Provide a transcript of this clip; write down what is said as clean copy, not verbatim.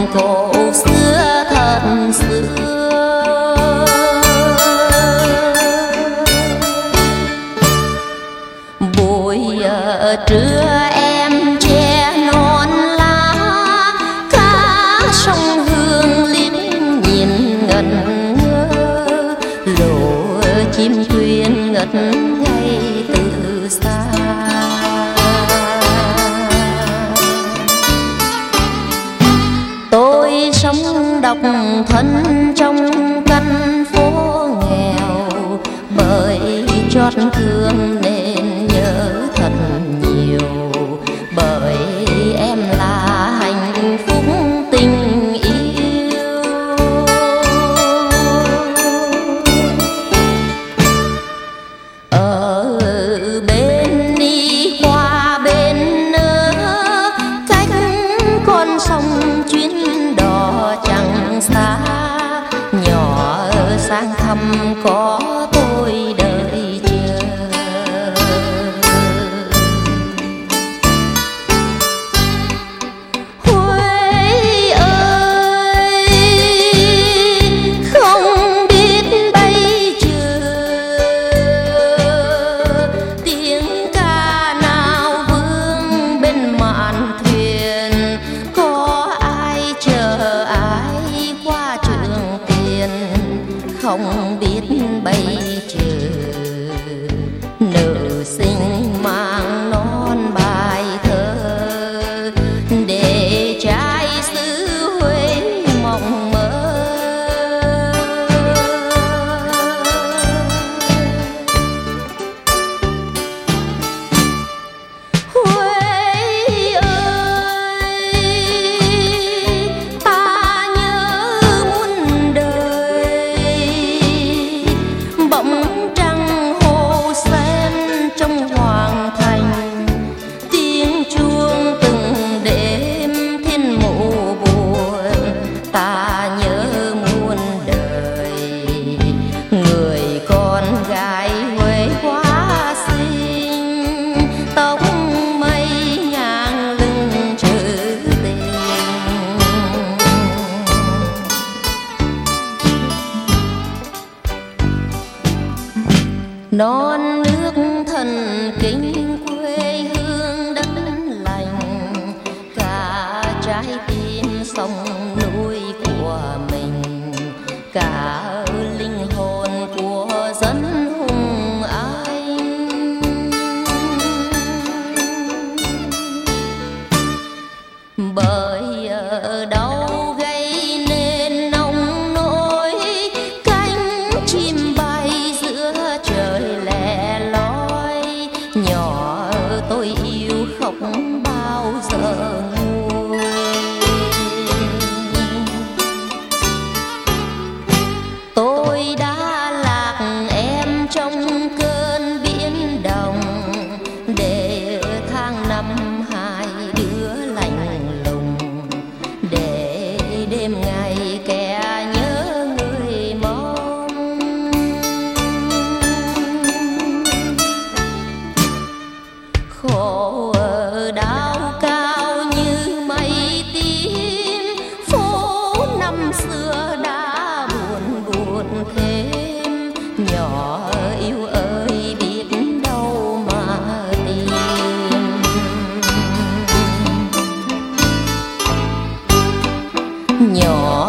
cổ xưa thật xưa. Buổi trưa em che non lá, cá sông Hương liếc nhìn ngẩn ngơ, lộ chim thuyền ngất ngây từ xa. Tôi sống độc thân trong căn phố nghèo, bởi chót thương nên nhớ thật nhiều, bởi em là hạnh phúc tình yêu. Ở bên đi qua bên nữa, cách con sông chuyến đò chẳng xa, nhỏ sang thăm có tôi đợi chờ. Huế ơi, không biết bây giờ tiếng ca nào vương bên mạn thuyền, có ai chờ ai qua trường tiền, không biết bây giờ nữ sinh mang non bài thơ, để trai xứ Huế mộng mơ. Huế ơi, ta nhớ muôn đời, bỗng trăng hồ sen trong hoàng thành, tiếng chuông từng đêm thiên mụ buồn. Ta nhớ muôn đời, người con gái Huế quá xinh, tóc mây ngang lưng trữ tình. Non nước thần kính quê hương đất lành, cả trái tim sông núi của mình, cả linh hồn của dân hùng anh. Bởi ở đâu gây nên nông nỗi, cánh chim bay giữa trời lẻ loi, nhỏ tôi yêu khóc bao giờ nguôi. Tôi đã lạc em trong cơn biển động, để tháng năm hai đứa lạnh lùng, để đêm ngày kẻ nhớ người mong. Khổ ở đao cao như mây tím, phố năm xưa đã buồn buồn thêm, nhỏ yêu ơi biết đâu mà tìm. Nhỏ